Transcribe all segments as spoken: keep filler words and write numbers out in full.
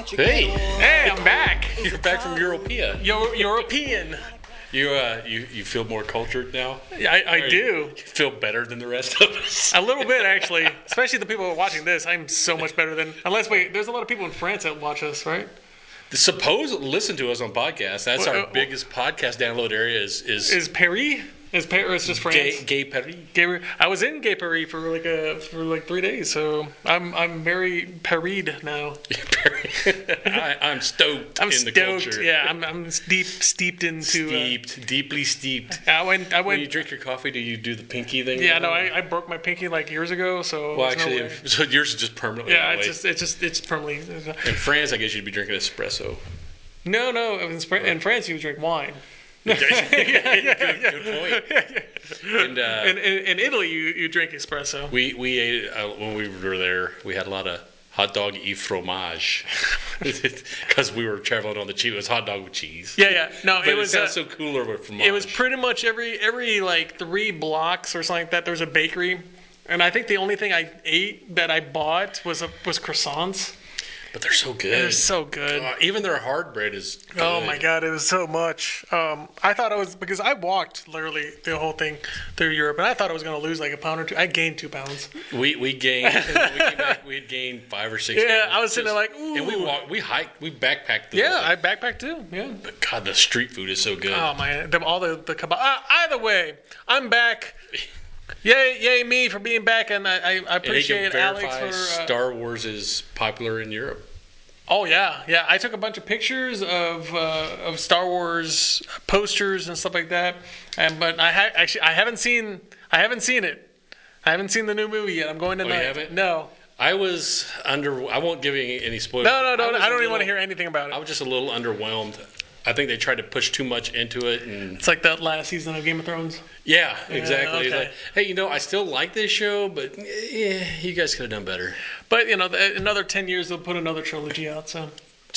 Hey, Hey, I'm back. you're back from Europea. Yo, European. You uh, you you feel more cultured now? I, I Or do. You feel better than the rest of us. A little bit, actually. Especially the people who are watching this. I'm so much better than. Unless, wait, there's a lot of people in France that watch us, right? Suppose listen to us on podcasts. That's Well, our uh, biggest podcast download area. Is is, Is Paris? Is Paris or is just France? gay, gay Paris? Gay, I was in Gay Paris for like a for like three days, so I'm I'm very Parised now. I, I'm stoked I'm in stoked. the culture. Yeah, I'm I'm deep steeped into. Steeped, deeply steeped. Uh, I went. I When went. you drink your coffee, do you do the pinky thing? Yeah, no, I, I broke my pinky like years ago, so. Well, there's no actually, way. if, so yours is just permanently. Yeah, that it's way. just it's just it's permanently. In France, I guess you'd be drinking espresso. No, no. In, Spr- in France, you drink wine. good, good point. And, uh, In, in, in Italy, you, you drink espresso. we we ate uh, when we were there. We had a lot of hot dog et fromage because we were traveling on the cheap. It was hot dog with cheese. Yeah, yeah. No, But it it, was. sounds Uh, so cooler with fromage. it was pretty much every every like three blocks or something like that. There was a bakery, and I think the only thing I ate that I bought was a, was croissants. but they're so good. They're so good. Uh, even their hard bread is. Good. Oh my god, it was so much. Um, I thought I was because I walked literally the whole thing through Europe, and I thought I was going to lose like a pound or two. I gained two pounds. We we gained. when we came back, we had gained five or six. Yeah, pounds. I was sitting there Just- like, ooh. And we walked. We hiked. We backpacked. The Yeah, whole I thing. backpacked too. Yeah. But God, the street food is so good. Oh man, them, all the the kebab. Uh, either way, I'm back. Yay, yay me for being back, and I, I, I And they can appreciate Alex verify for. Uh, Star Wars is popular in Europe. oh yeah, yeah. I took a bunch of pictures of uh, of Star Wars posters and stuff like that, and but I ha- actually I haven't seen I haven't seen it. I haven't seen the new movie yet. I'm going you tonight. haven't? No, I was under. I won't give you any, any spoilers. no, no, no. was I a don't even want to little- hear anything about I it. was just a little underwhelmed. I think they tried to push too much into it, and It's like that last season of Game of Thrones. yeah, exactly. It's okay. like, hey, you know, I still like this show, but yeah, you guys could have done better. But you know, the, another ten years they'll put another trilogy out. So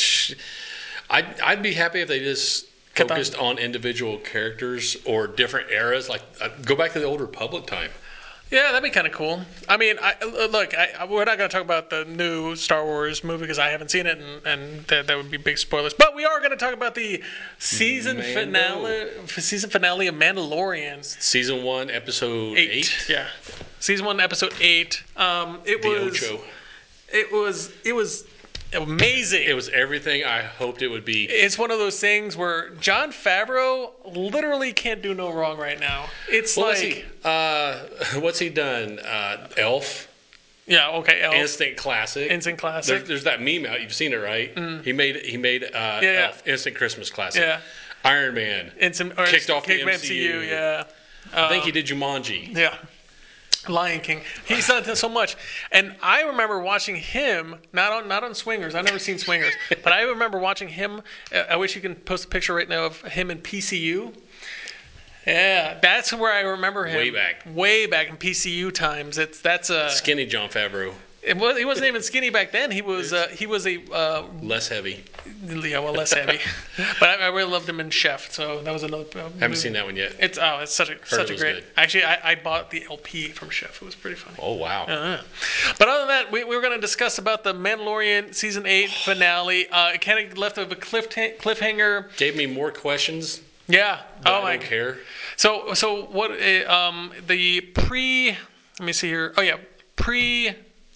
I'd I'd be happy if they just Cut down. focused on individual characters or different eras. Like uh, go back to the old Republic time. yeah, that'd be kind of cool. I mean, I, uh, look, I, I- we're not going to talk about the new Star Wars movie because I haven't seen it, and, and that, that would be big spoilers. But we are going to talk about the season Mando. finale, season finale of Mandalorian. Season one, episode Eight. eight. Yeah, season one, episode eight. Um, it The was, Ocho. it was, it was amazing. It was everything I hoped it would be. It's one of those things where John Favreau literally can't do no wrong right now. It's Well, let's like, see. Uh, what's he done? Uh, Elf, yeah, okay, Elf, instant classic. Instant classic. There, there's that meme out. You've seen it, right? He made he made uh, yeah. Elf, instant Christmas classic. yeah, Iron Man. Instant or Kicked off the kicked M C U. Yeah, I think he did Jumanji. yeah. Lion King. He's done so much, and I remember watching him not on not on Swingers. I've never seen Swingers, but I remember watching him. uh, I wish you can post a picture right now of him in P C U. Yeah, that's where I remember him. Way back. way back in P C U times. It's that's a. Skinny John Favreau, It was, he wasn't even skinny back then. He was uh, he was a uh, less heavy. yeah, well, less heavy. But I, I really loved him in Chef. So that was another. Uh, Haven't seen that one yet. It's oh, it's such a such it a was great. good. Actually, I, I bought the L P from Chef. It was pretty funny. Oh wow. Uh, but other than that, we, we were going to discuss about the Mandalorian season eight finale. Uh, it kind of left of a cliff cliffhanger. Gave me more questions. Yeah. But oh I my. don't care. So so what? Uh, um, the pre. Let me see here. Oh yeah, pre.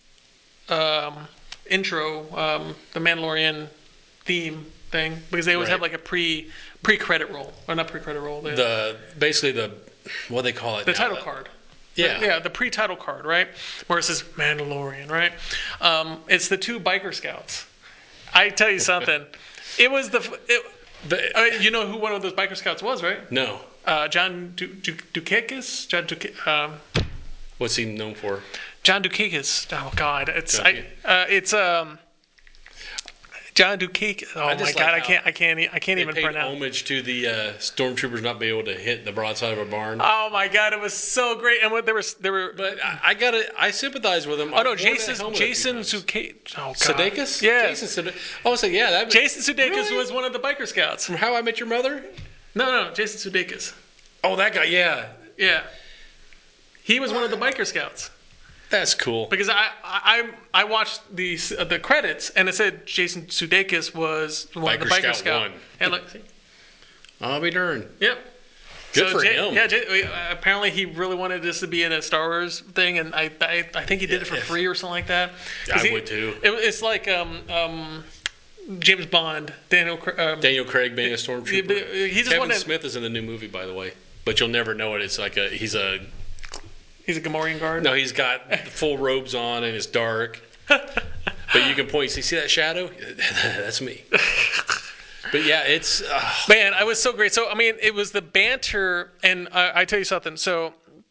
Um, intro. Um, the Mandalorian theme thing because they always Right. have like a pre pre credit roll or not pre credit roll. The, The basically the what do they call it? the now? title card. Yeah. Yeah, the pre-title card, right? Where it says Mandalorian, right? Um, it's the two biker scouts. I tell you something. It was the, it, The- uh, you know who one of those biker scouts was, right? no. Uh, John du- du- Dukakis? John Dukakis? Um, What's he known for? John Dukakis. Oh God, it's I, Okay. uh, it's um. John Dukakis. Oh my just God, like I how can't, I can't, e- I can't They even paid pronounce. homage to the uh, stormtroopers not being able to hit the broadside of a barn. Oh my God, it was so great, and what there was, there were. But I, I gotta, I sympathize with him. Oh no, Jason, Jason Sudeikis. Oh God, Sudeikis? Yeah, Jason Sudeikis. Oh, so yeah, that Jason Sudeikis Really? was one of the biker scouts. from How I Met Your Mother. No, no, Jason Sudeikis. Oh, that guy. Yeah, Yeah, he was one of the biker scouts. That's cool. Because I I I watched the the credits and it said Jason Sudeikis was one of the Biker Biker Scout Scout. one. And like, I'll be darned. yep. Good So for Jay, him. Yeah, Jay, uh, apparently he really wanted this to be in a Star Wars thing, and I I, I think he did it for Yeah. free or something like that. 'Cause I he- would too. It, it's like um um James Bond, Daniel. Cra- Um, Daniel Craig being a stormtrooper. he just Kevin wanted. Smith is in the new movie, by the way, but you'll never know it. It's like a he's a He's a Gamorrean guard. no, he's got full robes on and it's dark. But you can point. See, see that shadow? That's me. But yeah, it's uh, Man, I was so great. So I mean, it was the banter, and I, I tell you something. So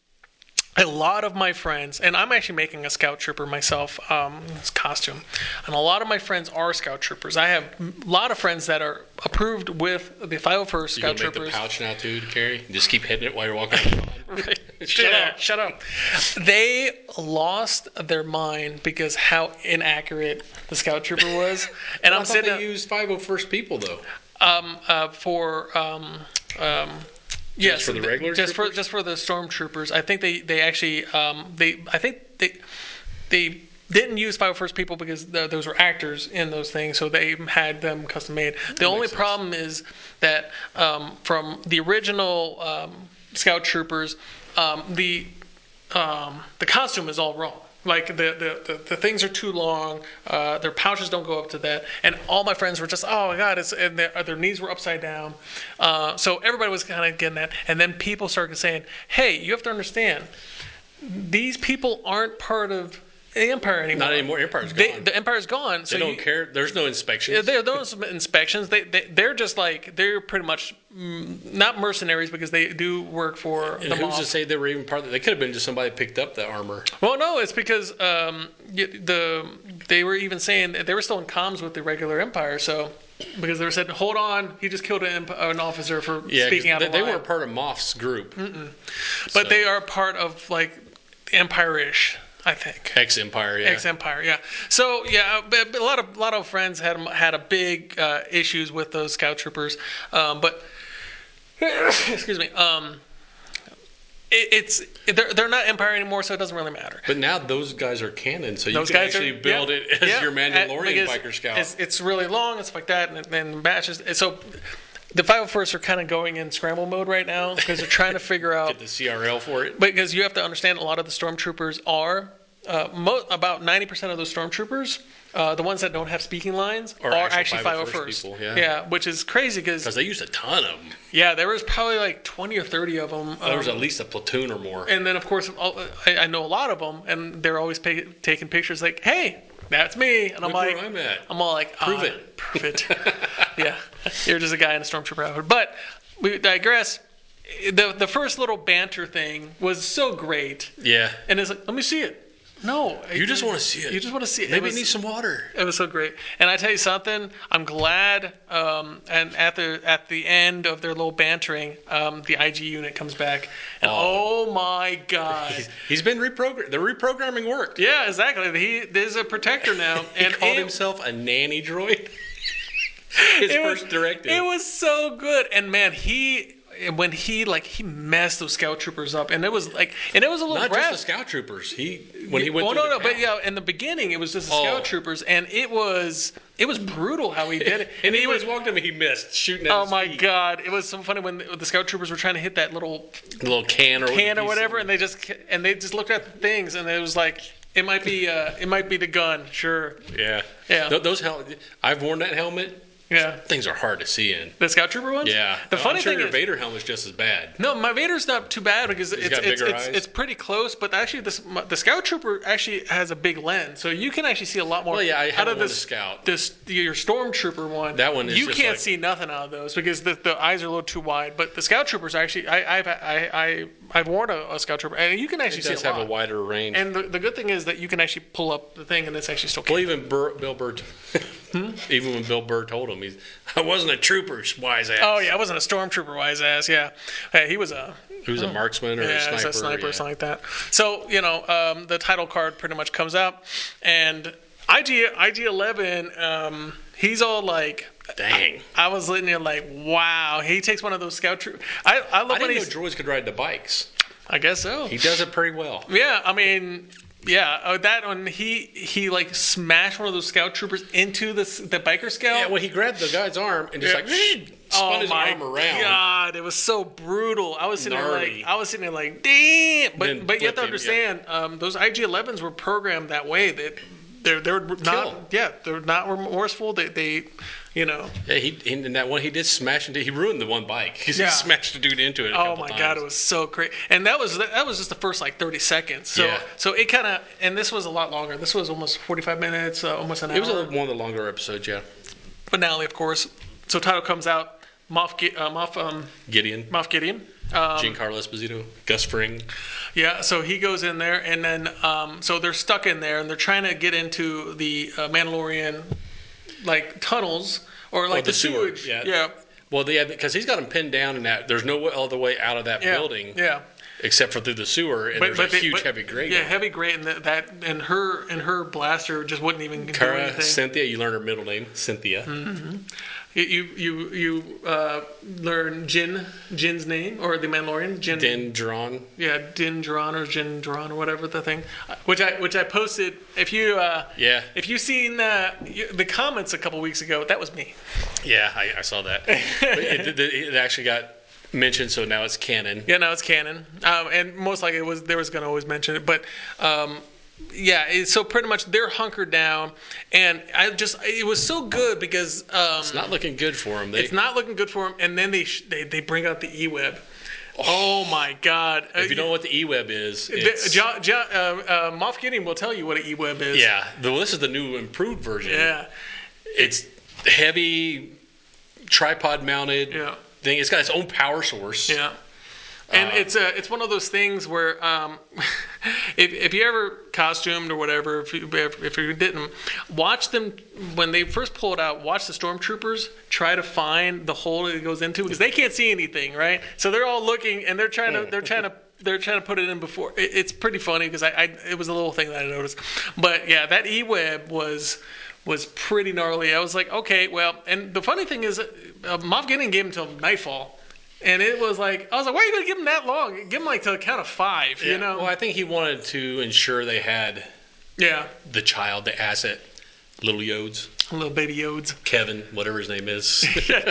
a lot of my friends, and I'm actually making a scout trooper myself, um, this costume, and a lot of my friends are scout troopers. I have a lot of friends that are approved with the five oh first you scout gonna make troopers. the pouch now too to carry. Just keep hitting it while you're walking. around. Right. Shut Yeah, up. Shut up. They lost their mind because how inaccurate the scout trooper was, and I I'm thought sitting they there, used five oh first people though. um uh, for um um. Yes, for the regular just for troopers? just for the stormtroopers. I think they they actually um they I think they they didn't use five oh first people because the, those were actors in those things, so they had them custom made. The only makes sense. problem is that um, from the original um, Scout Troopers, um, the um, the costume is all wrong. Like the the, the, the things are too long. Uh, their pouches don't go up to that, and all my friends were just, oh my god, it's and their, their knees were upside down. Uh, so everybody was kind of getting that, and then people started saying, hey, you have to understand, these people aren't part of the Empire anymore. Not anymore. Empire's They, gone. the Empire's gone. So they don't you, care. There's no inspections. There are those inspections. They, they they're just like they're pretty much mm, not mercenaries because they do work for and the who's mob. to say they were even part of it? They could have been just somebody that picked up the armor. Well, no, it's because um, y- the they were even saying that they were still in comms with the regular Empire. So because they were said, hold on, he just killed an, imp- an officer for Yeah, 'cause speaking out they, of they line. weren't part of Moff's group. But So, they are part of like Empire-ish, I think. ex-Empire. Yeah. Ex-Empire, yeah. So yeah, but, but a lot of a lot of friends had had a big uh, issues with those Scout Troopers, um, but excuse me, um, it, it's they're they're not Empire anymore, so it doesn't really matter. But now those guys are canon, so you Those can guys actually are, build yeah, it as yeah, your at- Mandalorian because biker scout. It's, it's really long and stuff like that, and then matches. So the five oh first are kind of going in scramble mode right now because they're trying to figure out. Get the C R L for it. Because you have to understand, a lot of the stormtroopers are uh, mo- about ninety percent of those stormtroopers, uh, the ones that don't have speaking lines, Or are actual actually five oh first. people, yeah. which is crazy because Because they used a ton of them. yeah, there was probably like twenty or thirty of them. There was um, at least a platoon or more. and then of course all, I, I know a lot of them, and they're always pay, taking pictures like, "Hey, that's me," and I'm Look like, where I'm at. I'm all like, Prove ah, it. prove it. Yeah, you're just a guy in a stormtrooper outfit. But we digress. The the first little banter thing was so great, Yeah. and it's like, let me see it. No, You just want to see it. You just want to see it. Maybe it was, it needs some water. It was so great, and I tell you something. I'm glad. Um, and at the at the end of their little bantering, um, the I G unit comes back, and oh, my god, He's, he's been reprogrammed. The reprogramming worked. yeah, exactly. He there's a protector now, He and called it, himself a nanny droid. His it first was, directive. It was so good, and man, he when he like he messed those scout troopers up, and it was like, and it was a little Not graph- just the scout troopers. He when he went well, through no, the no, but town. yeah, in the beginning it was just the Oh. scout troopers, and it was it was brutal how he did it, And he he was walked him. He missed shooting. At Oh his my feet. god! It was so funny when the, the scout troopers were trying to hit that little A little can or can or piece whatever, of- and they just and they just looked at the things, and it was like it might be uh, it might be the gun, sure, Yeah. Yeah. Th- those hel- I've worn that helmet. yeah. Things are hard to see in. The scout trooper ones. Yeah. The funny I'm sure thing your is, Vader helmet's just as bad. no, my Vader's not too bad because it's got it's, bigger it's, eyes? it's pretty close, but actually this my- the scout trooper actually has a big lens, so you can actually see a lot more. Well, yeah, I out haven't of worn this the Scout. This your stormtrooper one. That one is you just can't like- see nothing out of those because the, the eyes are a little too wide. But the scout troopers actually, I I've I, I I've worn a, a scout trooper, and you can actually It see does a have lot. a wider range. And the, the good thing is that you can actually pull up the thing, and it's actually still. Well, even Burr, Bill Burr, t- even when Bill Burr told him, he's, I wasn't a trooper, wise ass. Oh yeah, I wasn't a stormtrooper, wise ass. Yeah, hey, he was a He was a marksman or yeah, a sniper. it's a sniper yeah. or something like that. So you know, um, the title card pretty much comes out, and I G I G eleven, um, he's all like. Dang. I was looking at like, wow. He takes one of those scout troopers. I, I love I when didn't know he's. droids could ride the bikes. I guess so. He does it pretty well. Yeah, I mean, Yeah, uh, that one he he like smashed one of those scout troopers into the the biker scout. Yeah, well, he grabbed the guy's arm and just Yeah. like spun Oh his my arm around. God, it was so brutal. I was sitting there Gnarly. like I was sitting there like, damn. But Then but you have to flipped him, yeah. understand, um, those I G elevens were programmed that way. That they're they're not Kill. yeah they're not remorseful. They they you know. Yeah, he in that one he did smash into. He ruined the one bike. He Yeah. smashed a dude into it. A Oh couple my times. God, it was so crazy, and that was that was just the first like thirty seconds. So Yeah. so it kind of and this was a lot longer. This was almost forty-five minutes, uh, almost an hour. It was a, one of the longer episodes. Yeah, Finale, of course. So title comes out. Moff Gi- uh, Moff um, Gideon, Moff Gideon. Um, Giancarlo Esposito, Gus Fring. Yeah, so he goes in there, and then um, so they're stuck in there, and they're trying to get into the uh, Mandalorian like tunnels or like the the, sewer, sewage. yeah. yeah, Well, yeah, because he's got him pinned down in that. There's no other way out of that yeah, building yeah. except for through the sewer, and there's a they- huge but- heavy grate. Yeah, on it. heavy grate, and that, that and her and her blaster just wouldn't even do Cara anything. Cynthia, you learn her middle name, Cynthia. You you you, you uh, learn Jin Jin's name or the Mandalorian Jin. Din Djarin. Yeah, Din Djarin or Jin Djarin or whatever the thing, which I which I posted. If you uh, Yeah, if you seen uh, you- the comments a couple weeks ago, that was me. yeah, I, I saw that. But it, it, it actually got mentioned, so now it's canon. Yeah, no, it's canon, um, and most likely it was there was going to always mention it, but. Um, yeah, it, so pretty much they're hunkered down, and I just it was so good because um, It's not looking good for him. They, it's not looking good for them. And then they sh- they, they bring out the E-Web. Oh, my God! if you don't know what the E-Web is, The- it's, Jo- Jo- uh, uh, Moff Gideon will tell you what an E-Web is. yeah, the, this is the new improved version. yeah, It's heavy, tripod mounted yeah, thing. It's got its own power source. yeah. And Uh, it's uh, it's one of those things where um, if if you ever costumed or whatever, if you if you didn't watch them when they first pull it out, watch the stormtroopers try to find the hole that it goes into because they can't see anything, right? So they're all looking and they're trying to they're trying to they're trying to put it in before. It, it's pretty funny because I, I it was a little thing that I noticed, but yeah, that E-Web was. was pretty gnarly. I was like, okay, well, and the funny thing is, uh, Moff Gideon gave him till nightfall. And it was like, I was like, why are you going to give him that long? Give him like to the count of five, Yeah. you know? Well, I think he wanted to ensure they had Yeah. the child, the asset, little Yodes, Little baby Yodes. Kevin, whatever his name is.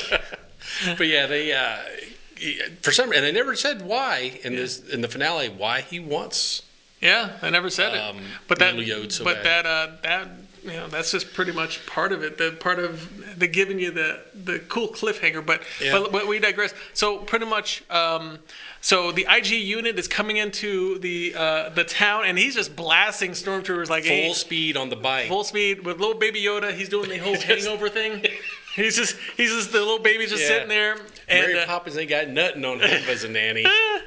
But yeah, they uh, for some, and they never said why in this in the finale why he wants. Yeah, I never said Um, it. But that, Little Yodes so but bad. that, uh, that, you know, that's just pretty much part of it. The part of the giving you the, the cool cliffhanger. But, Yeah. but but we digress. So pretty much, um, so the I G unit is coming into the uh, the town, and he's just blasting stormtroopers like Full ain't- speed on the bike. full speed with little baby Yoda. He's doing the whole hangover thing. He's just he's just the little baby's just Yeah. sitting there. And Mary uh, Poppins ain't got nothing on him as a nanny.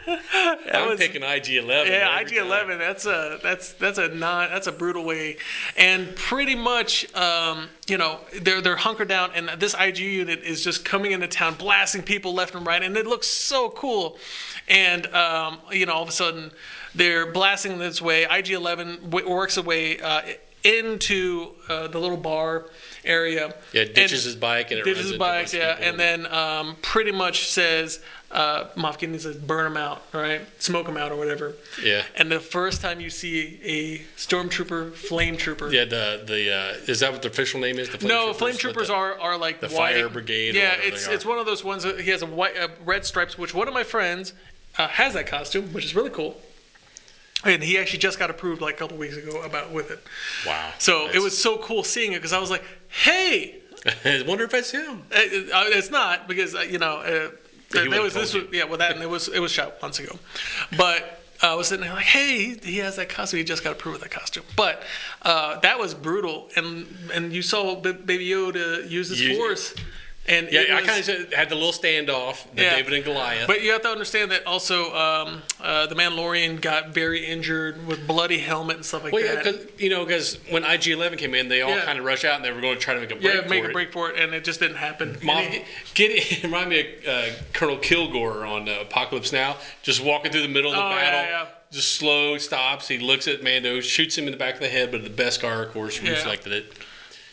I'm was- picking I G eleven. yeah, every I G eleven. That's a that's that's a non that's a brutal way, and pretty much, um, you know, they're they're hunkered down, and this I G unit is just coming into town, blasting people left and right, and it looks so cool, and um, you know, all of a sudden they're blasting this way. I G eleven w- works away uh, into uh, the little bar area. Yeah, ditches and his bike and it ditches runs his into a bunch bikes, of yeah, people. and then um, pretty much says uh, Moff Gideon says burn them out, right? Smoke them out or whatever. Yeah. And the first time you see a stormtrooper, flame trooper. Yeah, the the uh, is that what the official name is? The flame No, troopers? flame What troopers the- are, are like the white. fire brigade or Yeah, whatever it's they are. it's one of those ones that he has a white, uh, red stripes, which one of my friends uh, has that costume, which is really cool. And he actually just got approved like a couple weeks ago about with it. Wow. So it That's- was so cool seeing it because I was like, hey, I wonder if that's him. Uh, uh, it's not because uh, you know uh, But he there would've was this told was, yeah well that and it was it was shot months ago, but uh, I was sitting there like hey he has that costume, he just got approved with that costume, but uh, that was brutal, and and you saw B- Baby Yoda use his Use- force, and Yeah, it I was- kind of had the little standoff, the Yeah. David and Goliath. But you have to understand that also um, uh, the Mandalorian got very injured with bloody helmet and stuff like well, yeah, that. because you know, because when I G eleven came in, they all Yeah. kind of rushed out and they were going to try to make a break yeah, for make it. a break for it, and it just didn't happen. Moff, And he- get it, remind me of uh, Colonel Kilgore on uh, Apocalypse Now, just walking through the middle of the Oh, yeah, battle, yeah. just slow, stops. He looks at Mando, shoots him in the back of the head, but the Beskar, of course, Yeah. reflected it.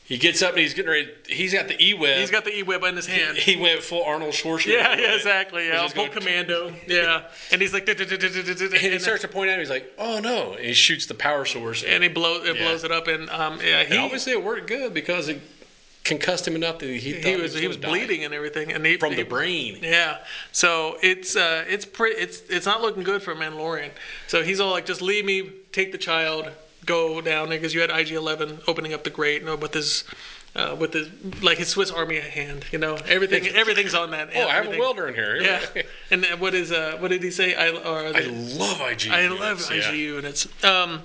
He gets up and he's getting ready. He's got the E-Web. He's got the E-Web in his hand. He went full Arnold Schwarzenegger. Yeah, with yeah, it. exactly. Yeah, He's full just going- commando. Yeah, and he's like, And he starts to point out. He's like, "Oh no!" And he shoots the power source. and he blows it Yeah. blows it up, and um, yeah, he And obviously it worked good because it concussed him enough that he he thought was he was gonna die bleeding and everything, and he from he, the brain. Yeah, so it's uh, it's pretty it's it's not looking good for Mandalorian. So he's all like, just leave me, take the child, go down there, because you had I G eleven opening up the grate, you know, with his uh, with his like his Swiss Army hand, you know, everything everything's on that. Oh, I have a everything. welder in here. Yeah, and then what is uh what did he say? I or I love I G. I units, love yeah. I G units. Um,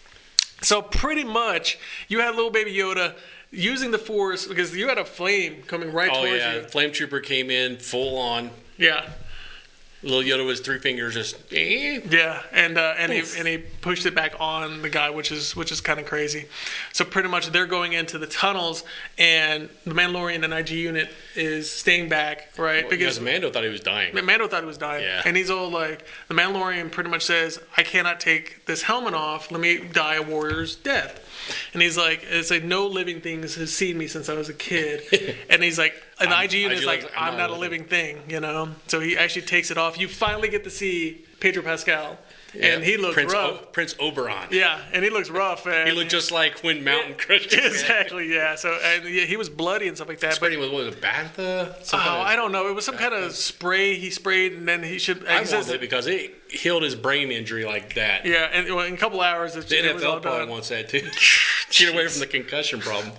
so pretty much you had little baby Yoda using the Force, because you had a flame coming right Oh towards yeah, you. Flame Trooper came in full on. Yeah. Little Yoda was three fingers just. Eh. Yeah, and uh, and he Oof. and he pushed it back on the guy, which is which is kind of crazy. So pretty much they're going into the tunnels, and the Mandalorian and I G unit is staying back, right? Because Mando thought he was dying. Mando thought he was dying, Yeah. and he's all like, the Mandalorian pretty much says, "I cannot take this helmet off. Let me die a warrior's death." And he's like, "It's like no living things has seen me since I was a kid." And he's like, and the I G unit is like, like, "I'm not a living thing," you know. So he actually takes it off. You finally get to see Pedro Pascal, and Yeah. he looks Prince rough. O- Prince Oberon. Yeah, and he looks rough. And He looked just like when Mountain crushed his head. exactly, yeah. So and yeah, he was bloody and stuff like that. But Spraying with what was it, Bantha? Some oh, kind of- I don't know. It was some kind of spray he sprayed, and then he should. I he says- wanted it because it healed his brain injury like that. Yeah, and well, in a couple hours, it's, The it was all N F L probably done. wants that too. Get away from the concussion problem.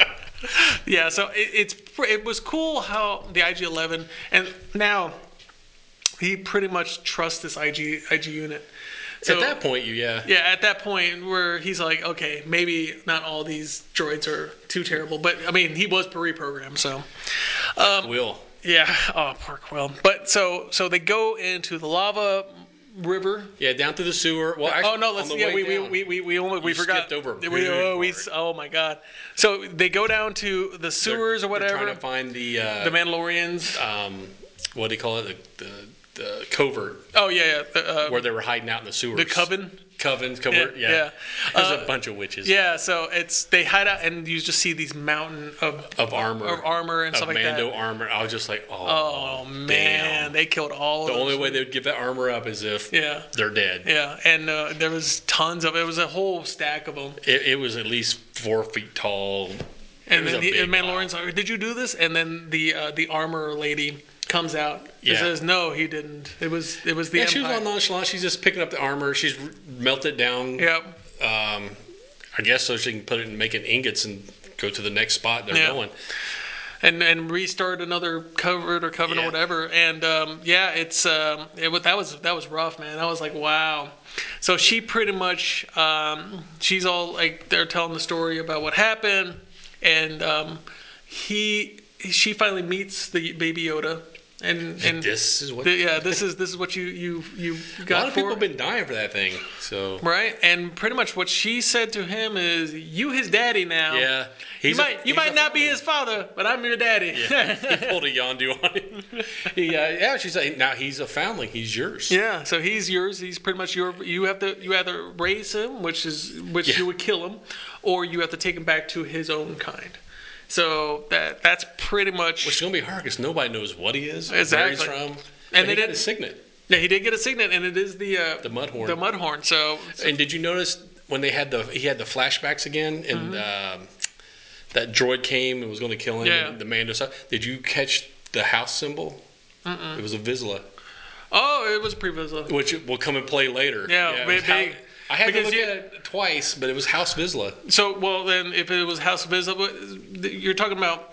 Yeah, so it, it's pr- it was cool how the I G eleven, and now he pretty much trusts this I G I G unit. So, At that point, you yeah. yeah, at that point where he's like, okay, maybe not all these droids are too terrible, but I mean, he was pre-programmed, so Will. yeah. Oh, poor Quill. But so so they go into the lava river. Yeah, down through the sewer. Well, actually, Oh no! Let's on the yeah. way We, we, down, we we we only we You forgot. skipped over a we, good oh, we part. oh my god! So they go down to the they're- sewers or they're whatever. trying to find the uh, The Mandalorians. um, what do you call it? The, the, the covert Oh yeah, yeah. The, uh, where they were hiding out in the sewers. the coven. Covens, covert. Yeah, Yeah, yeah. There's Uh, a bunch of witches. Yeah, so it's they hide out and you just see these mountain of Of armor. of armor and Of stuff like Mando that. armor. I was just like, oh, Oh man, damn. they killed all. The of only those. way they would give that armor up is if Yeah, they're dead. yeah, and uh, there was tons of it. Was a whole stack of them. It, it was at least four feet tall. And was then a the big Mandalorian's like, "Did you do this?" And then the uh, the armor lady comes out and Yeah. says, "No, he didn't. It was it was the Yeah, she was Empire." all nonchalant. She's just picking up the armor. She's r- melted down. Yep. Um, I guess so she can put it and make it ingots and go to the next spot they're Yeah. going. And and restart another covert or coven or Yeah. whatever. And um, yeah, it's um, it was that was that was rough, man. I was like, wow. So she pretty much um, she's all like they're telling the story about what happened, and um, he she finally meets the baby Yoda, and and This is what the, yeah, this is this is what you you you a got lot of for people have been dying for that thing. So right. And pretty much what she said to him is, "You his daddy now. yeah, You he's a- might you he's might a not be family. his father, but I'm your daddy." Yeah, he pulled a yondu on him. He, uh, yeah, she's like, now he's a foundling. He's yours. Yeah, so he's yours. He's pretty much your. You have to. You either raise him, which is which Yeah. you would kill him, or you have to take him back to his own kind. So that that's pretty much. Which is gonna be hard because nobody knows what he is, Exactly. where he's from, And and they he got did- a signet, yeah, he did get a signet, and it is the uh, the Mudhorn. the Mudhorn. So And did you notice when they had the he had the flashbacks again, and um, that droid came and was going to kill him, Yeah. and the Mando stuff? Did you catch the house symbol? Mm-mm. It was a Vizsla, oh, it was pre-Vizsla. which will come and play later. Yeah, it big- was how- big- I had to because look you- at it twice, but it was House Vizsla. So well, then if it was House of Vizsla, you're talking about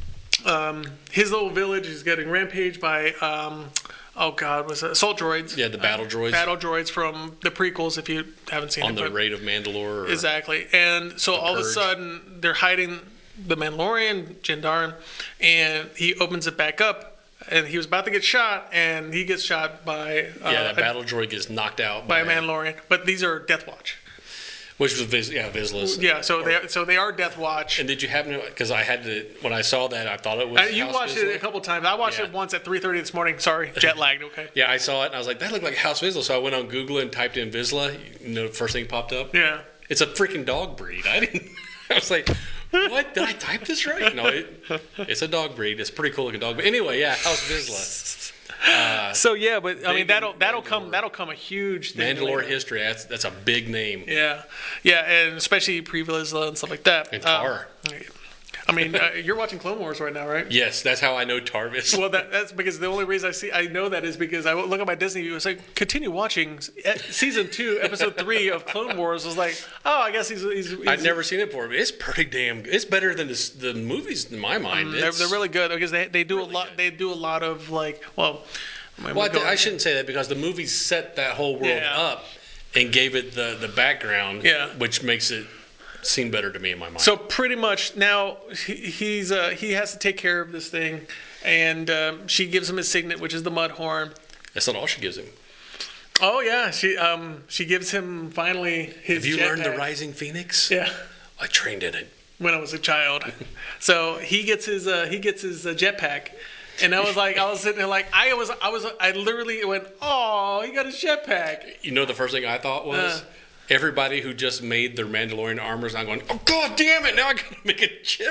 um, his little village is getting rampaged by. Um, Oh God, was it assault droids? Yeah, the battle droids Battle droids from the prequels. If you haven't seen on it, the but- raid of Mandalore. Or, exactly. And so all of a Purge. sudden they're hiding the Mandalorian, Jindarin, and he opens it back up, and he was about to get shot, and he gets shot by uh, yeah, that a, battle droid gets knocked out by by, a Mandalorian. But these are Death Watch. which was Viz, yeah Vizslas. Yeah, so they so they are Death Watch. And did you happen to? Because I had to when I saw that, I thought it was. Uh, you House watched Vizsla. it a couple times. I watched Yeah. it once at three thirty this morning. Sorry, jet lagged. Okay. Yeah, I saw it and I was like, that looked like House Vizsla. So I went on Google and typed in Vizsla. You know, the first thing popped up. Yeah. It's a freaking dog breed. I didn't. I was like, What? Did I type this right? No, it, it's a dog breed. It's a pretty cool looking dog. But anyway, yeah, House Vizsla. Uh, So yeah, but I mean big that'll that'll Mandalore. come that'll come a huge thing. Mandalore later. history. That's that's a big name. Yeah, yeah, and especially pre Vizsla and stuff like that. And Um, Tar. I mean, uh, you're watching Clone Wars right now, right? Yes, that's how I know Tarvis. Well, that, that's because the only reason I see I know that is because I look at my Disney. It was like continue watching eh, season two, episode three of Clone Wars. Was like, oh, I guess he's. he's, he's I've never seen it before, but it's pretty damn. It's better than the, the movies in my mind. They're, It's- they're really good because they they do really a lot. good. They do a lot of like well. I mean, Well, I, we're th- going- I shouldn't say that because the movies set that whole world Yeah. up and gave it the, the background, Yeah. which makes it seem better to me in my mind. So pretty much now he, he's uh, he has to take care of this thing, and um, she gives him his signet, which is the mud horn. That's not all she gives him. Oh yeah, she um she gives him finally his. Have you learned the jetpack. Rising Phoenix? Yeah, I trained in it. when I was a child. So he gets his uh, he gets his uh, jetpack, and I was like I was sitting there like I was I was I literally went, oh, he got his jetpack. You know, the first thing I thought was Uh. everybody who just made their Mandalorian armors. I'm going, oh god damn it! Now I gotta make a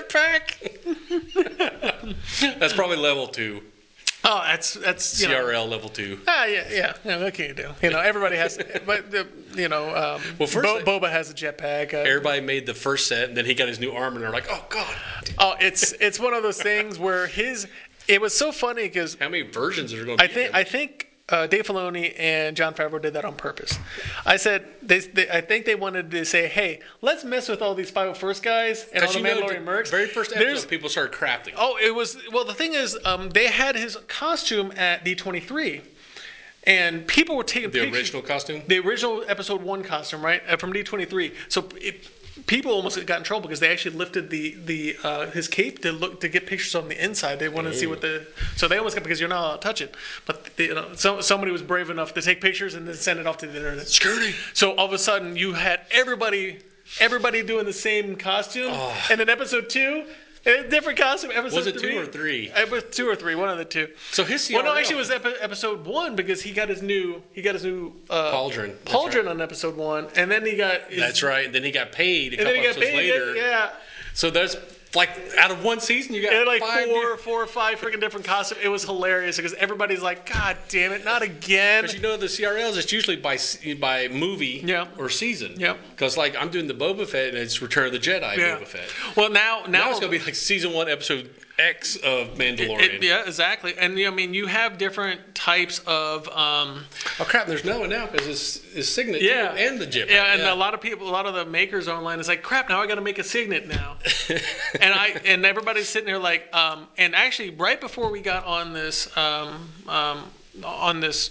jetpack. That's probably level two, Oh, that's that's you C know. R L level two. Ah, yeah, yeah, yeah. What can you do? You know, everybody has, but the, you know, um, Well, first Bo- they- Boba has a jetpack. Uh, Everybody made the first set, and then he got his new armor, and they're like, oh god, oh, it's it's one of those things where his. It was so funny because how many versions are there going to I be? think I think uh, Dave Filoni and Jon Favreau did that on purpose. I said they, they I think they wanted to say, hey, let's mess with all these five oh first guys and all the you know, Mandalorian the mercs. very first There's- episode, people started crafting. Oh, it was well. The thing is, um, they had his costume at D twenty-three, and people were taking the pictures. original costume. The original episode one costume, right, uh, from D twenty-three. So it, people almost got in trouble because they actually lifted the the uh, his cape to look to get pictures on the inside. They wanted to see what the so they almost got because you're not allowed to touch it. But they, you know, so somebody was brave enough to take pictures and then send it off to the internet. Security. So all of a sudden you had everybody everybody doing the same costume, and then episode two. A different costume. Episode Was it two three, or three? It was two or three. One of the two. So his C Well, R L. no, actually, it was epi- episode one because he got his new. He got his new. Uh, Pauldron. That's Pauldron right. on episode one, and then he got. His, That's right. Then he got paid a And couple then he got episodes paid. later. Yeah, So there's like out of one season, you got he had like five four, different- four or five freaking different costumes. It was hilarious because everybody's like, "God damn it, not again!" But you know the C R Ls, it's usually by se- by movie Yeah. or season. Yep. Because like I'm doing the Boba Fett and it's Return of the Jedi Yeah. Boba Fett. Well, now, now, Now it's gonna be like season one, episode X of Mandalorian. It- yeah, exactly. And I mean, you have different types of. Um, Oh crap! There's no one now because it's his signet Yeah, too, and the jetpack. Yeah, and a lot of people, a lot of the makers online is like, crap. Now I got to make a signet now, and I and everybody's sitting there like, um, and actually, right before we got on this, um, um, on this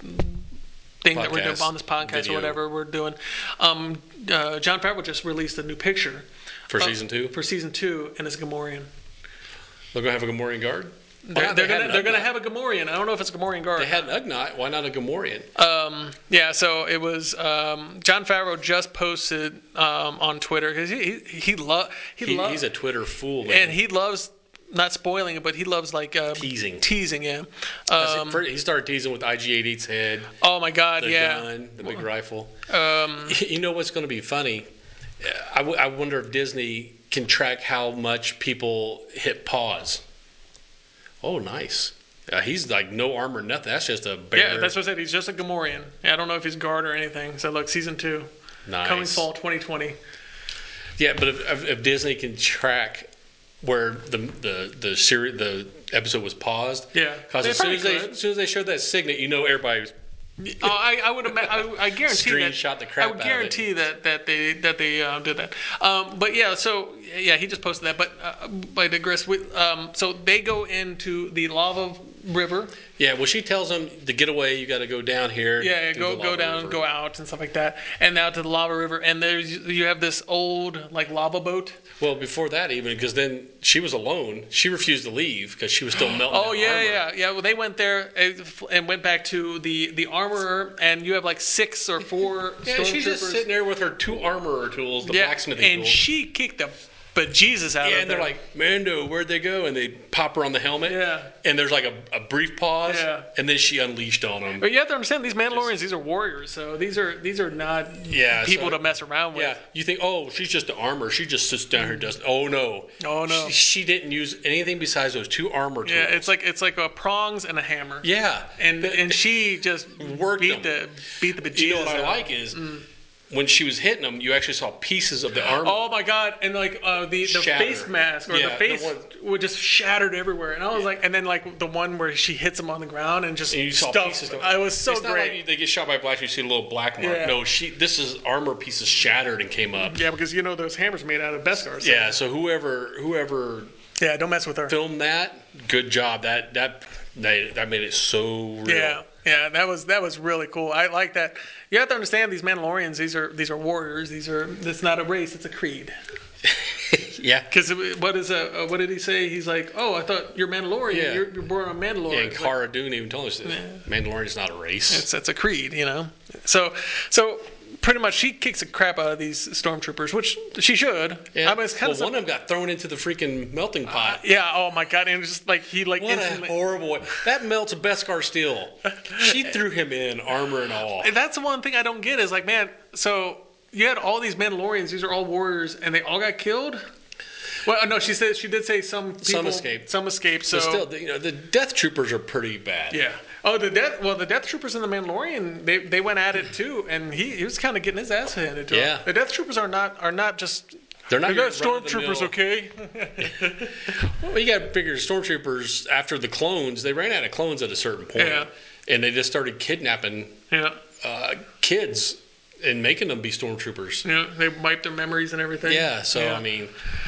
thing that we're doing Podcast, on this podcast video. or whatever we're doing, um, uh, Jon Favreau just released a new picture for uh, season two. for season two, and it's Gamorrean. They're gonna have a Gamorrean guard. Why They're, not? they're They had gonna an they're gonna Ugnaught. have a Gamorrean. I don't know if it's a Gamorrean guard. They had an Ugnaught. Why not a Gamorrean? Um, yeah, so it was um, Jon Favreau just posted um, on Twitter because he he he, lo- he, He, lo- he's a Twitter fool, man. and he loves not spoiling it, but he loves like uh, Teasing. teasing, yeah. Because Um, he- first he started teasing with I G eighty-eight's head, oh my God, the yeah. gun, the big rifle. Um, You know what's going to be funny? I, w- I wonder if Disney can track how much people hit pause. Oh, nice. Uh, he's like no armor, nothing. That's just a bear. yeah, that's what I said. He's just a Gamorrean. Yeah, I don't know if he's guard or anything. So look, season two nice. coming fall twenty twenty. Yeah, but if, if, if Disney can track where the the the series the episode was paused, Yeah, because They as soon probably as they could. as soon as they showed that signet, you know everybody was Oh, I, I would ima- I, I guarantee Screenshot that, the crap I would out of it. guarantee that that they that they uh, did that. Um, but yeah, so yeah, he just posted that. But uh, I digress. With, um, so they go into the lava river. yeah. Well, she tells him to get away. You got to go down here. Yeah, through go the go lava down, river. go out, and stuff like that, and now to the lava river. And there's you have this old like lava boat. Well, before that, even because then she was alone. She refused to leave because she was still melting. Oh that yeah, armor. yeah, yeah. Well, they went there and and went back to the the armorer, and you have like six or four. Yeah, she's just stormtroopers. sitting there with her two armorer tools, the Yeah, blacksmithing and tools. she kicked the but Jesus out Yeah, of and they're there. like, Mando, where'd they go? And they pop her on the helmet. Yeah. And there's like a, a brief pause. Yeah. And then she unleashed on them. But you have to understand, these Mandalorians, these are warriors, so these are these are not Yeah, people so- to mess around with. Yeah, you think, oh, she's just the armor. She just sits down here, does. Oh no, Oh, no. She, she didn't use anything besides those two armor tools. Yeah, it's like it's like a prongs and a hammer. yeah, And The- and she just Worked beat them. the beat the bejesus you know what I out. like is when she was hitting them, you actually saw pieces of the armor. Oh my god! And like uh, the the Shatter. face mask or Yeah, the the face one- would just shattered everywhere, and I was like, and then like the one where she hits him on the ground and just And you saw stuff. pieces. Go, I was so it's not great. like they get shot by a black. You see a little black mark. Yeah. No, she. This is armor pieces shattered and came up. Yeah, because you know those hammers made out of Beskar. So. Yeah. So whoever whoever Yeah, don't mess with her. filmed that, good job. That that that, that made it so real. Yeah, yeah, that was that was really cool. I like that. You have to understand these Mandalorians. These are these are warriors. These are. It's not a race. It's a creed. yeah. Because what is a what did he say? He's like, oh, I thought you're Mandalorian. Yeah. You're, you're born on Mandalore. Yeah, and It's like, Cara Dune even told us that Mandalorian's not a race. It's it's a creed, you know. So so pretty much she kicks the crap out of these stormtroopers, which she should. Yeah. I mean, it's kind well, of one of them got thrown into the freaking melting pot. yeah. Oh my god! And it's just like he like what instantly. a horrible way. That melts a Beskar steel. She threw him in, armor and all. That's the one thing I don't get is like, man. So you had all these Mandalorians; these are all warriors, and they all got killed. Well, no, she said she did say some people, Some escaped. Some escaped. So But still, you know, the Death Troopers are pretty bad. yeah. Oh, the death. Well, the Death Troopers and the Mandalorian, they, they went at it too, and he, he was kind of getting his ass handed to Yeah. him. The Death Troopers are not are not just. They're not They're your not stormtroopers, run-of-the-mill- okay? Well, you got to figure stormtroopers after the clones. They ran out of clones at a certain point, Yeah. and they just started kidnapping Yeah. uh, kids and making them be stormtroopers. Yeah. They wiped their memories and everything. Yeah, so Yeah. I mean,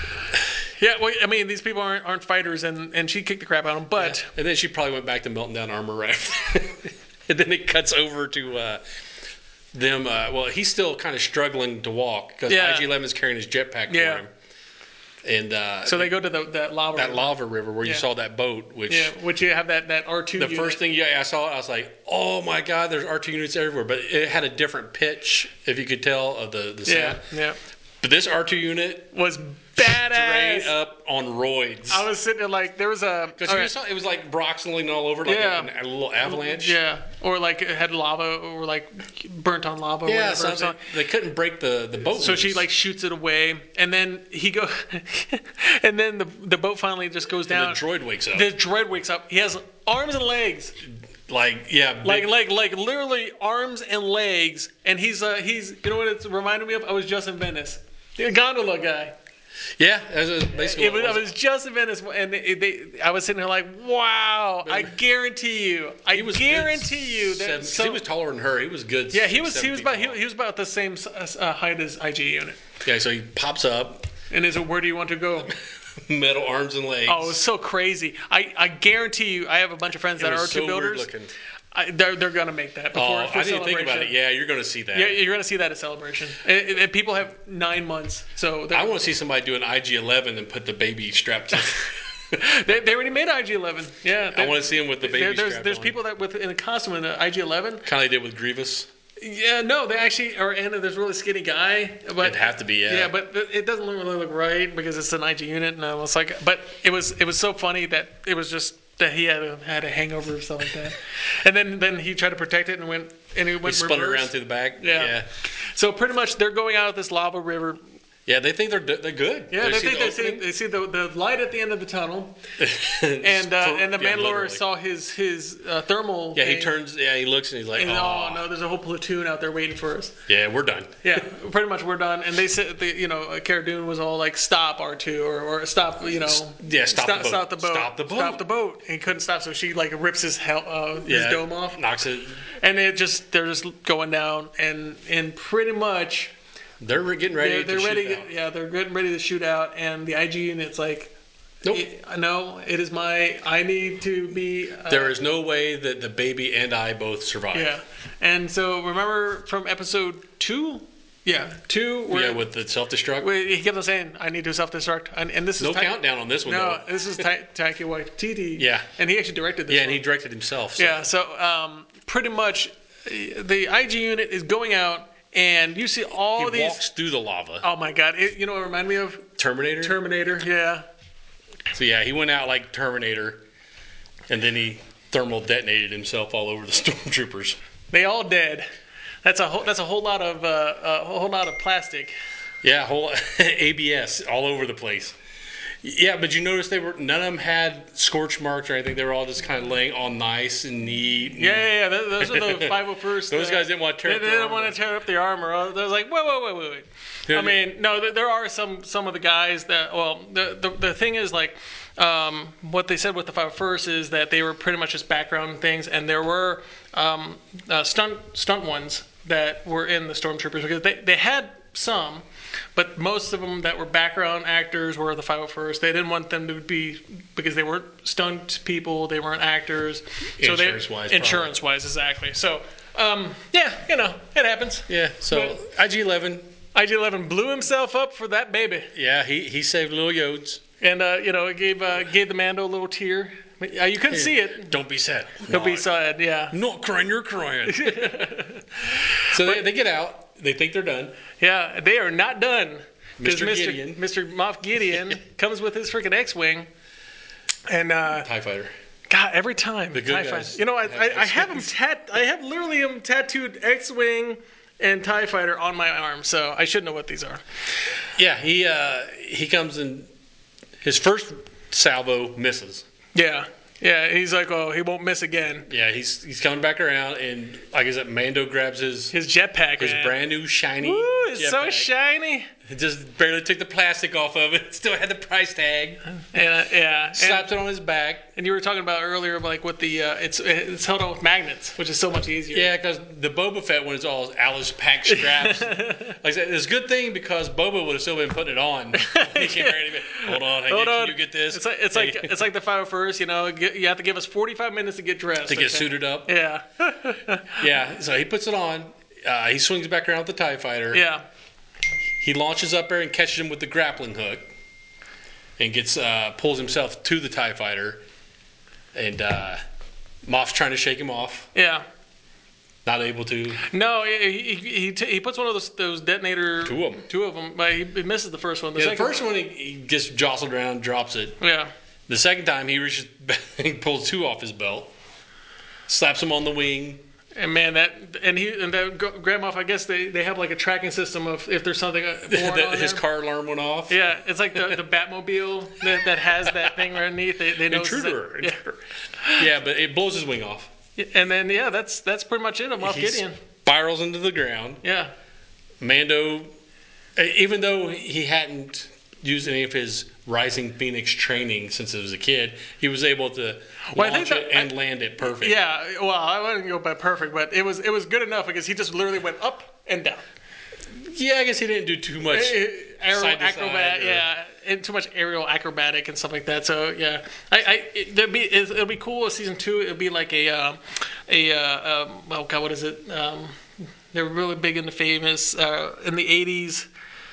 Yeah. Well, I mean, these people aren't aren't fighters, and, and she kicked the crap out of them. But and then she probably went back to melting down armor right after. And then it cuts over to uh, them. Uh, well, he's still kind of struggling to walk because Yeah. I G eleven is carrying his jetpack Yeah. for him. And uh, so they go to the, that lava. that river. lava river where you Yeah. saw that boat, which Yeah. Which you have that that R two. the first thing yeah, I saw, I was like, "Oh my God, there's R two units everywhere!" But it had a different pitch, if you could tell, of the the Yeah. sound. Yeah. But this R two unit Was straight badass. up on roids. I was sitting there like there was a. Because all you right. saw, it was like broxeling all over, like Yeah. a, a little avalanche. Yeah, or like it had lava, or like burnt on lava. Or Yeah, whatever, so or something. they, they couldn't break the, the boat. So she loose. like shoots it away, and then he go, and then the the boat finally just goes And down. the droid wakes up. The droid wakes up. He has arms and legs, like yeah, big, like like like literally arms and legs, and he's uh he's you know what it's reminded me of? I was Justin Venice, the gondola guy. yeah. That's just basically It what was, it I was. was Justin Venice, and they, they, I was sitting there like, wow! I guarantee you, I He was guarantee good you that seven- some- he was taller than her. He was good. yeah, he six, was seven he was feet about he, tall. he was about the same uh, height as I G unit. Yeah, so he pops up, And is it where do you want to go? metal arms and legs. Oh, it was so crazy. I, I guarantee you, I have a bunch of friends it that was are R two so builders. weird looking. I, they're they're gonna make that before. Oh, for I didn't think about Celebration. it. Yeah, you're going to see that. Yeah, you're gonna see that at Celebration. And, and- and people have nine months, so they're- I want to see somebody do an I G eleven and put the baby strapped to. they, they already made I G eleven. Yeah, I want to see him with the baby there, there's strapped there's on. people that with in a costume in the I G eleven. Kind of like they did with Grievous. Yeah, no, they actually are in. There's a really skinny guy, but It'd have to be, yeah. yeah, but th- it doesn't look- really look right because it's an I G unit, and I was like, but it was it was so funny that it was just that he had a, had a hangover or something like that, and then then he tried to protect it and went and he He went spun it reverse. around through the back. Yeah. yeah. So pretty much they're going out of this lava river. Yeah, they think they're they're good. Yeah, they, see think the they see opening. they see the, the light at the end of the tunnel, and uh, For- and the yeah, Mandalore literally. saw his his uh, thermal. Yeah, he thing, turns. Yeah, he looks and he's like, And, "Oh, oh no, there's a whole platoon out there waiting for us. yeah, we're done." Yeah, pretty much we're done. And they said, the, you know, Cara Dune was all like, "Stop R two," or, or "Stop," you know, Yeah, stop the boat. stop the boat, Stop the boat. stop the boat. And he couldn't stop, so she like rips his hel- uh, his Yeah, dome off, knocks it. and it just they're just going down, and and pretty much They're re- getting ready. they're, they're to ready. shoot To, out. yeah, they're getting ready to shoot out, and the I G unit's like. Nope. I know it is my. I need to be. Uh, There is no way that the baby and I both survive. yeah, and so remember from episode two, yeah, two. Where, Yeah, with the self destruct. where he kept on saying, "I need to self-destruct," and, and this is No Ta- countdown on this one No, though. this is Ta- Taika Waititi. Yeah. and he actually directed this. Yeah, and one. he directed himself. So. Yeah, so um, pretty much uh, the I G unit is going out, and you see all He these. walks through the lava. Oh my God! It, you know what it reminded me of? Terminator? Terminator. Yeah. So yeah, he went out like Terminator, and then he thermal detonated himself all over the stormtroopers. They all dead. That's a whole. That's a whole lot of uh, a whole lot of plastic. Yeah, whole A B S all over the place. Yeah, but you notice they were none of them had scorch marks or anything. They were all just kind of laying all nice and neat. And Yeah, yeah, yeah. Those are the five oh first. those uh, guys didn't want to tear They, up they their didn't want armor. to tear up their armor. I was like, wait, wait, wait, wait, wait. Yeah, I mean, no, there- there are some some of the guys that. Well, the the, the thing is like. Um, what they said with the five oh first is that they were pretty much just background things, and there were um, uh, stunt stunt ones that were in the stormtroopers because they, they had some, but most of them that were background actors were the five oh first. They didn't want them to be because they weren't stunt people, they weren't actors. So Insurance wise, insurance wise, exactly. So um, yeah, you know, it happens. Yeah, so I G eleven. I G eleven blew himself up for that baby. Yeah, he, he saved little Yodes. And uh, you know, it gave uh, gave the Mando a little tear. Uh, you couldn't see it. Don't be sad. Don't be sad. Yeah, Not crying, you're crying. So they, they get out. They think they're done. yeah. They are not done. 'Cause Mister Gideon. Mister Moff Gideon comes with his freaking X-wing, and uh, TIE fighter. God, every time The good TIE guys Fighter. You know, I, have I, I have him X-wings. tat. I have literally him tattooed X-wing and TIE fighter on my arm, so I should know what these are. Yeah, he uh, he comes in. His first salvo misses. Yeah, yeah. He's like, oh, he won't miss again. Yeah, he's he's coming back around, and like I said, Mando grabs his His jetpack, his man. brand new shiny. Woo, it's so jetpack. shiny. It just barely took the plastic off of it. Still had the price tag. And uh, yeah, and, Slaps it on his back. and you were talking about earlier, like with the uh, it's it's held on with magnets, which is so much easier. Yeah, because the Boba Fett one is all Alice pack straps. Like I said, it's a good thing because Boba would have still been putting it on. He came ready to be, hold on, hey, Hold can on. you get this? It's like it's like it's like the five oh first. You know, get, you have to give us forty-five minutes to get dressed to get okay? suited up. Yeah, Yeah, so he puts it on. Uh, he swings back around with the TIE fighter. yeah. He launches up there and catches him with the grappling hook, and gets uh, pulls himself to the TIE fighter. And uh, Moff's trying to shake him off, Yeah. not able to. No, he he, he, t- he puts one of those those detonator Two of 'em. Two of them, but he, he misses the first one. The Yeah, the second first one he, he gets jostled around, drops it. Yeah. The second time he reaches, he pulls two off his belt, slaps him on the wing. And man, that and he and that Gr- Grandma, I guess they, they have like a tracking system of if there's something uh, born The- on his there. car alarm went off. Yeah, it's like the, the Batmobile that, that has that thing underneath. They, they know Intruder. Yeah. Intruder. Yeah, but it blows his wing off. And then yeah, that's that's pretty much it. I'm off He Gideon. spirals into the ground. Yeah, Mando, eh, even though he hadn't used any of his Rising Phoenix training since he was a kid, he was able to Well, I launch think it that- and land it perfect. yeah. Well, I wouldn't go by perfect, but it was it was good enough because he just literally went up and down. Yeah, I guess he didn't do too much. Eh, Aero Side to acrobat, side, or- yeah, and too much aerial acrobatic and stuff like that. So yeah, I, I it, it'll be it, it'll be cool. Season two, it'll be like a um, a uh, um, oh god, what is it? Um, they were really big into famous uh, in the eighties.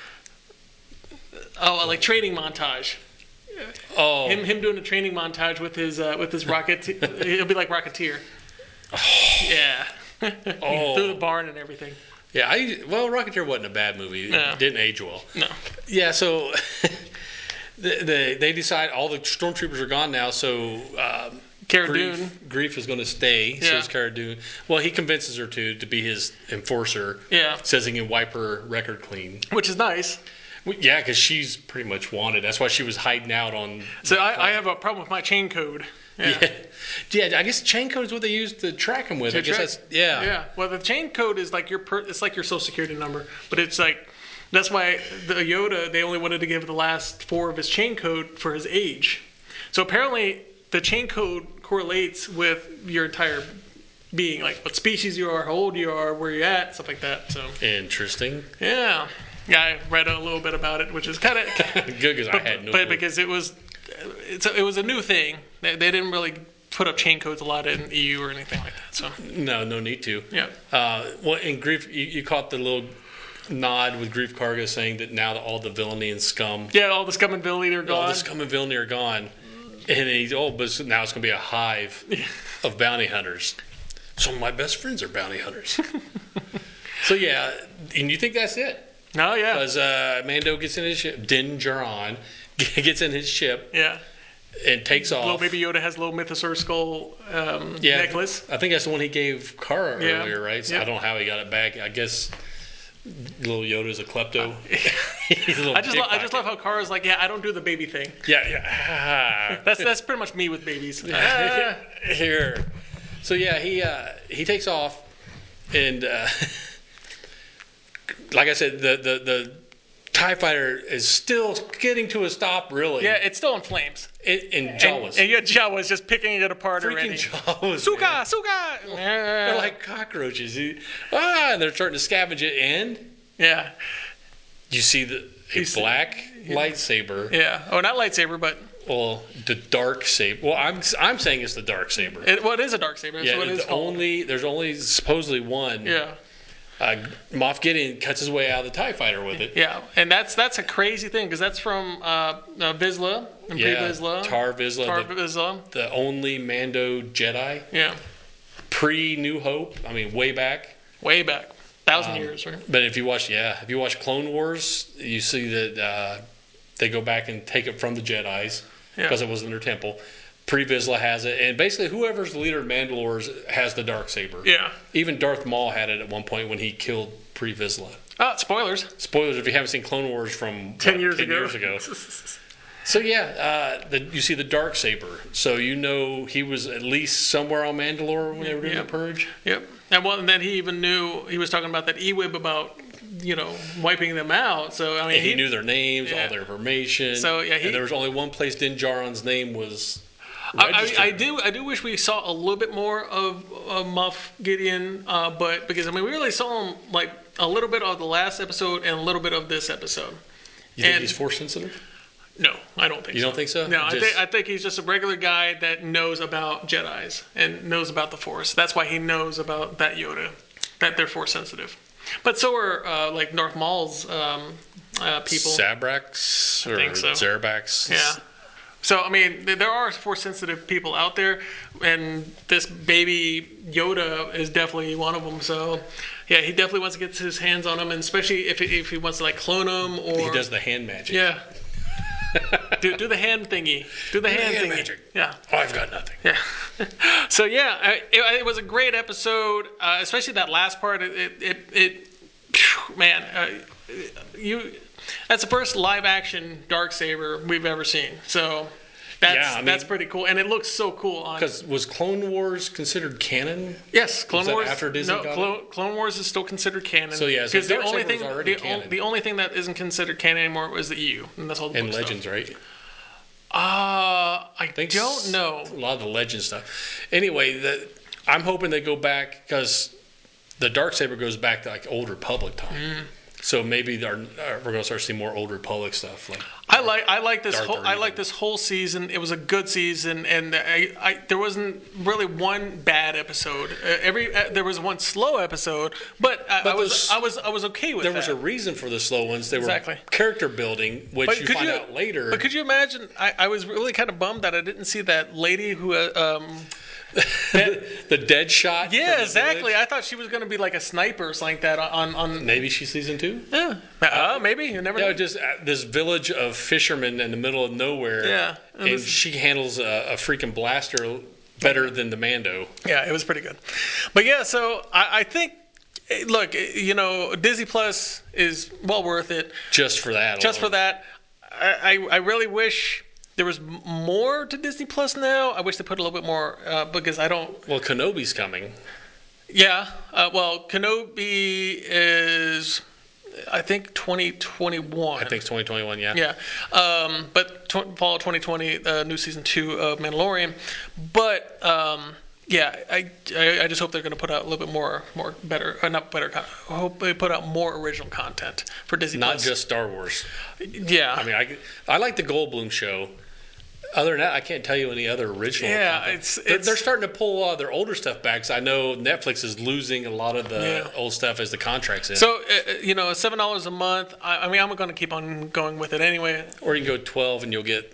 Oh, like training montage. Oh, Him him doing a training montage with his uh, with his rocket. It'll be like Rocketeer. Yeah. Oh. Through the barn and everything. yeah. I well, Rocketeer wasn't a bad movie. No. It didn't age well. No. Yeah, so the, the, they decide all the stormtroopers are gone now, so um, Cara Grief, Dune. Grief is going to stay. So Yeah. is Cara Dune. Well, he convinces her to to be his enforcer. Yeah. Says he can wipe her record clean. Which is nice. Well, yeah, because she's pretty much wanted. That's why she was hiding out on. So I, I have a problem with my chain code. Yeah. Yeah. yeah, I guess chain code is what they use to track him with. I guess track- that's yeah. Yeah. Well, the chain code is like your per, it's like your social security number, but it's like that's why the Yoda they only wanted to give the last four of his chain code for his age. So apparently the chain code correlates with your entire being, like what species you are, how old you are, where you're at, stuff like that. So Interesting. yeah, yeah, I read a little bit about it, which is kind of Good because I had no. but clue. because it was it's a, it was a new thing. They, they didn't really put up chain codes a lot in E U or anything like that. So no, no need to. yeah. Uh, well, in Grief, you, you caught the little nod with Grief Karga saying that now that all the villainy and scum, Yeah, all the scum and villainy are all gone. the scum and villainy are gone, and he's oh, but now it's going to be a hive of bounty hunters. Some of my best friends are bounty hunters. So yeah, and you think that's it? No, yeah, Because uh, Mando gets in his ship, Din Djarin gets in his ship yeah. and takes off. Little baby Yoda has a little Mythosaur skull um, yeah, necklace. I think that's the one he gave Kara Yeah. earlier, right? So Yep. I don't know how he got it back. I guess little Yoda's a klepto. He's a little I just, lo- I pickpocket. just love how Kara's like, yeah, I don't do the baby thing. Yeah, yeah. That's that's pretty much me with babies. Ah. Here. So yeah, he uh, he takes off, and uh, like I said, the the the TIE fighter is still getting to a stop. Really, Yeah, it's still in flames. In, in And, Jawas, and yet Jawa's just picking it apart freaking already. Jawas, Suka, man. Suka. They're like cockroaches. You- Ah, and they're starting to scavenge it, and Yeah, you see the a You see- black lightsaber. yeah. Oh, not lightsaber, but Well, the dark saber. Well, I'm I'm saying it's the dark saber. it, well, it is a dark saber. That's Yeah, what it is the called. only there's only supposedly one. Yeah, Uh, Moff Gideon cuts his way out of the TIE fighter with it. yeah, and that's that's a crazy thing because that's from uh, uh, Vizsla and Yeah, pre-Vizsla. Tar Vizsla, Tar the, Vizsla. the only Mando Jedi, Yeah, pre New Hope. I mean, way back. way back, thousand Um, years, right? But if you watch, yeah, if you watch Clone Wars, you see that uh, they go back and take it from the Jedi's Yeah. because it was in their temple. Pre Vizsla has it, and basically whoever's the leader of Mandalore has the dark saber. Yeah. Even Darth Maul had it at one point when he killed Pre Vizsla. Ah, spoilers. Spoilers if you haven't seen Clone Wars from Ten what, years ten ago. years ago. So yeah, uh, the, you see the dark saber, so you know he was at least somewhere on Mandalore when they were doing Yep. the purge. Yep. And well, and then he even knew he was talking about that E-Wib about you know wiping them out. So I mean, And he, knew their names, Yeah. all their information. So, yeah, he- and there was only one place Din Djarin's name was I, registered. I, I do. I do wish we saw a little bit more of, of Moff Gideon, uh, but because I mean, we really saw him like a little bit of the last episode and a little bit of this episode. You think and- he's force sensitive? No, I don't think You so. don't think so? No, I Just- think I think he's just a regular guy that knows about Jedis and knows about the Force. That's why he knows about that Yoda, that they're Force sensitive. But so are uh, like Darth Maul's um, uh, people. Sabrax or think so. Zerabax. Yeah. So I mean, th- there are Force sensitive people out there, and this baby Yoda is definitely one of them. So, yeah, he definitely wants to get his hands on him, and especially if he, if he wants to like clone him or He does the hand magic. yeah. do do the hand thingy. Do the hand, hand thingy. magic. Yeah. Oh, I've got nothing. Yeah. So yeah, I- it, it was a great episode, uh, especially that last part. It it, it, it phew, man, uh, you. That's the first live action Darksaber we've ever seen. So that's Yeah, I mean- that's pretty cool, and it looks so cool on. Because was Clone Wars considered canon? Yes, Clone Was that Wars. after Disney no, got Clone, Clone Wars is still considered canon. So, yeah, so because the Darksaber only was thing already the, on- canon. the only thing that isn't considered canon anymore was the E U, and that's all the And book stuff. Legends, right? Uh, I think don't s- know. A lot of the legend stuff. Anyway, the, I'm hoping they go back because the Darksaber goes back to like Old Republic time. Mm. So maybe they're, uh, we're going to start seeing more Old Republic stuff. Like I like I like this Darth whole I Vader. like this whole season. It was a good season, and I, I there wasn't really one bad episode. Uh, every uh, there was one slow episode, but I, But I was those- I was I was okay with there that. was a reason for the slow ones. They Exactly. were character building, which But you could find you- out later. But could you imagine? I, I was really kind of bummed that I didn't see that lady who. Uh, um, the dead shot. from yeah, the exactly. village. I thought she was going to be like a sniper or something like that on on. Maybe she's season two. Yeah, uh, maybe you never Yeah, know. just uh, this village of fishermen in the middle of nowhere. Yeah, and and this- she handles a, a freaking blaster better than the Mando. Yeah, it was pretty good. But yeah, so I, I think. eh, Look, eh, you know, Disney Plus is well worth it. Just for that. Just for alone. that, I, I, I really wish there was m- more to Disney Plus now. I wish they put a little bit more uh, because I don't. Well, Kenobi's coming. Yeah, uh, well, Kenobi is, I think, twenty twenty-one. I think it's twenty twenty-one. Yeah. Yeah, um, but tw- fall twenty twenty, uh, new season two of Mandalorian. But um, yeah, I, I I just hope they're going to put out a little bit more more better, uh, not better. Con- I hope they put out more original content for Disney Not Plus. just Star Wars. Yeah, I mean, I, I like the Goldblum show. Other than that, I can't tell you any other original. Yeah, content. it's- they're, it's- they're starting to pull a lot of their older stuff back. 'Cause I know Netflix is losing a lot of the Yeah. old stuff as the contracts in. so uh, you know, seven dollars a month. I, I mean, I'm going to keep on going with it anyway. or you can go twelve and you'll get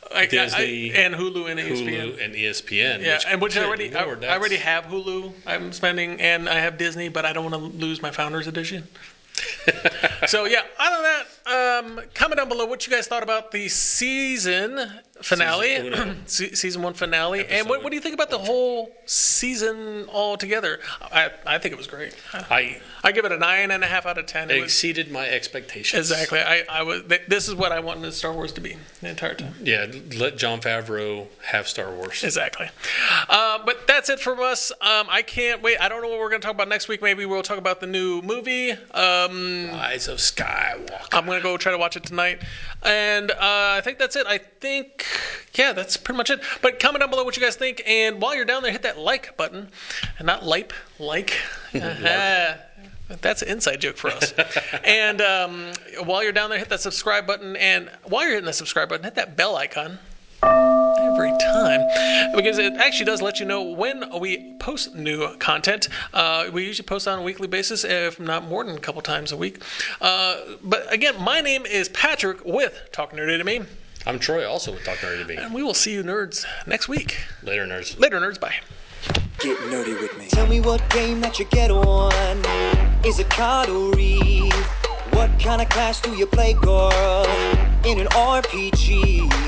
I, Disney, I, and Hulu and E S P N. Hulu and E S P N. Yeah, which, and which I good already, I, Lord, I already that's- have Hulu. I'm spending, and I have Disney, but I don't want to lose my Founders Edition. So yeah, other than that, um, comment down below what you guys thought about the season finale, Season uno. Se- season one finale, and what, what do you think about the whole season altogether? I I think it was great. I I give it a nine and a half out of ten. It was, exceeded my expectations. exactly. I, I was. th- This is what I wanted Star Wars to be the entire time. Yeah, let Jon Favreau have Star Wars. Exactly. Uh, but that's it from us. Um, I can't wait. I don't know what we're going to talk about next week. Maybe we'll talk about the new movie. Um, Rise of Skywalker. I'm going to go try to watch it tonight. And uh, I think that's it. I think, yeah, that's pretty much it. But comment down below what you guys think. And while you're down there, hit that like button. And not lipe, like. Uh, that's an inside joke for us. And um, while you're down there, hit that subscribe button. And while you're hitting that subscribe button, hit that bell icon. Every time, because it actually does let you know when we post new content. Uh, we usually post on a weekly basis, if not more than a couple times a week. Uh, but again, my name is Patrick with Talk Nerdy to Me, I'm Troy, also with Talk Nerdy to Me. and we will see you nerds next week. Later, nerds. Later, nerds. Bye. Get nerdy with me. Tell me what game that you get on. Is it card or read? What kind of class do you play, girl? In an R P G.